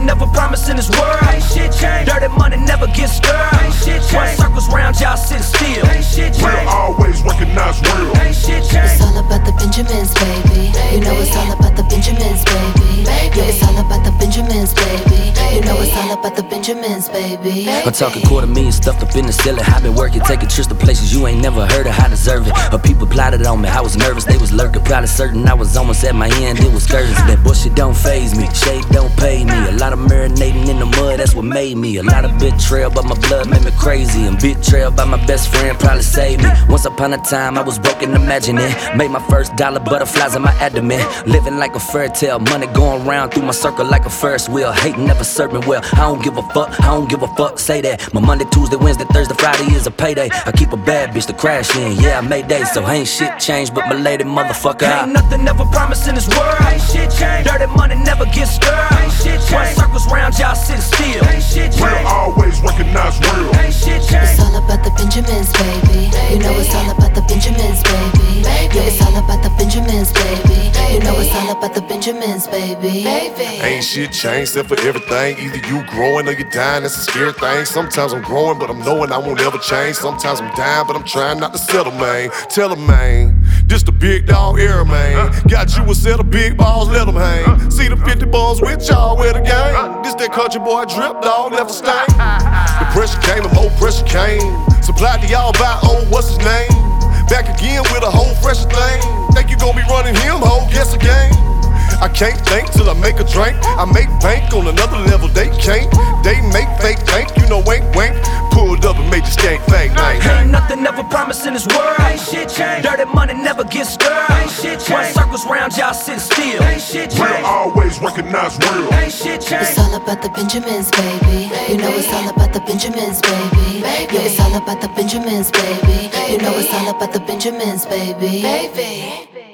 nothing ever promised in this world. Ain't shit changed. Dirty money never gets stirred. Ain't shit changed. Run circles round y'all sitting still. Ain't shit changed. Real always recognize real. Ain't shit changed. It's all about the Benjamins, baby. You know it's all about the Benjamins, baby. Yeah, it's all about the Benjamins, baby. You know it's all about the Benjamins, baby. I'm talking $250,000 stuffed up in the ceiling. I've been working, taking trips to places you ain't never heard of. I deserve it. Her people plotted on me. I was nervous, they was lurking. Probably certain I was almost at my end. It was scurries. That bullshit don't faze me. Shade don't pay me. A lot of marinating in the mud, that's what made me. A lot of betrayal, but my blood made me crazy. And betrayal by my best friend probably saved me. Once upon a time, I was broken, imagine it. Made my first dollar, butterflies in my abdomen. Living like a fairy tale, money going round through my circle like a Ferris wheel. Hating never served me well. I don't give a fuck, I don't give a fuck, say that. My Monday, Tuesday, Wednesday, Thursday, Friday is a payday. I keep a bad bitch to crash in, yeah, I made days. So ain't shit changed, but my lady motherfucker. Ain't nothing ever promised in this world. Ain't shit changed. Dirty money never gets stirred. Ain't shit changed. Run circles round y'all sitting still. Ain't shit changed. Real always recognize real. Ain't shit changed. It's all about the Benjamins, baby. You know it's all about the Benjamins, baby. Yeah, it's all about the Benjamins, baby. You know it's all about the Benjamins, baby. Ain't shit changed except for everything. Either you growing or you dying, that's a scary thing. Sometimes I'm growing, but I'm knowing I won't ever change. Sometimes I'm dying, but I'm trying not to settle, man. Tell 'em, man, this the big dog era, man. Got you a set of big balls, let 'em hang. See the 50 balls with y'all, where the game. This that country boy drip, dog, left a stain. The pressure came and more pressure came. Supplied to y'all by, oh, what's his name? Back again with a whole fresh thing. Think you gon' be running him, ho, guess again. I can't think till I make a drink. I make bank on another level, they can't. They make fake bank, you know, wink, wink. Pulled up and made the skank fake night. Ain't nothing ever promised in this world. Ain't shit changed. Dirty money never gets stirred. Ain't shit changed. Run circles round y'all sitting still. Ain't shit changed. Real always recognize real. Ain't shit changed. It's all about the Benjamins, baby. You know it's all about the Benjamins, baby. Yeah, it's all about the Benjamins, baby. You know it's all about the Benjamins, baby.